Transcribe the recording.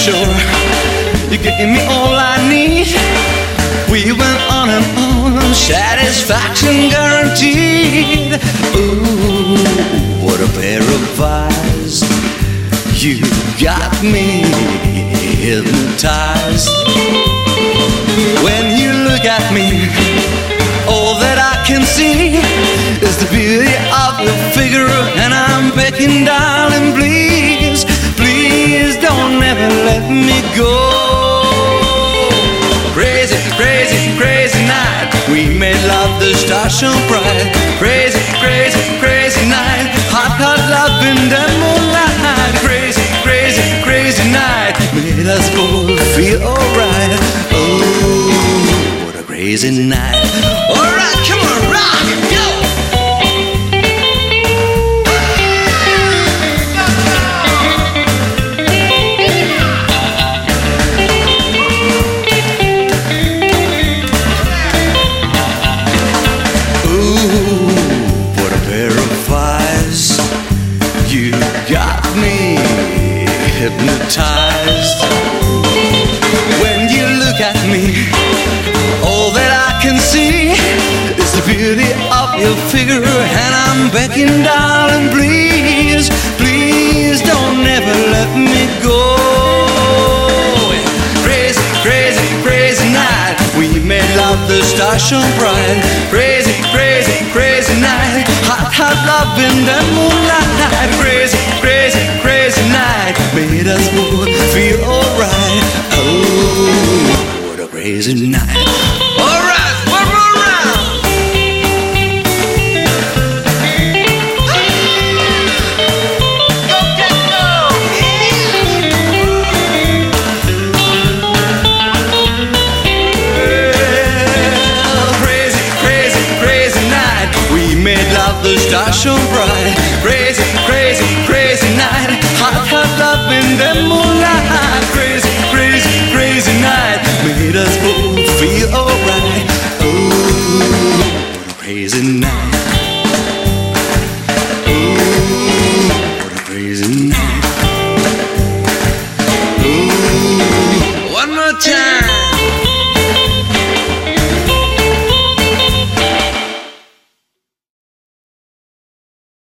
sure you gave me all I need. We went on and on, satisfaction guaranteed. Ooh, what a pair of eyes. You got me hypnotized. When you look at me, all that I can see is the beauty of your figure. And I'm begging, darling, please, please don't ever let me go. Crazy, crazy, crazy night. We made love, the stars shone bright. Crazy, crazy, crazy night. Hot, hot love in the moonlight. Crazy, crazy, crazy night. Made us both feel alright. Oh, what a crazy night. Alright, come on, rock, go! Hypnotized. When you look at me, all that I can see is the beauty of your figure. And I'm begging, darling, please, please don't ever let me go. Crazy, crazy, crazy night. We made love, the stars shone bright. Crazy, crazy, crazy night. Hot, hot love in the moonlight. Crazy, crazy, crazy night. Made us both feel alright. Oh, what a crazy night.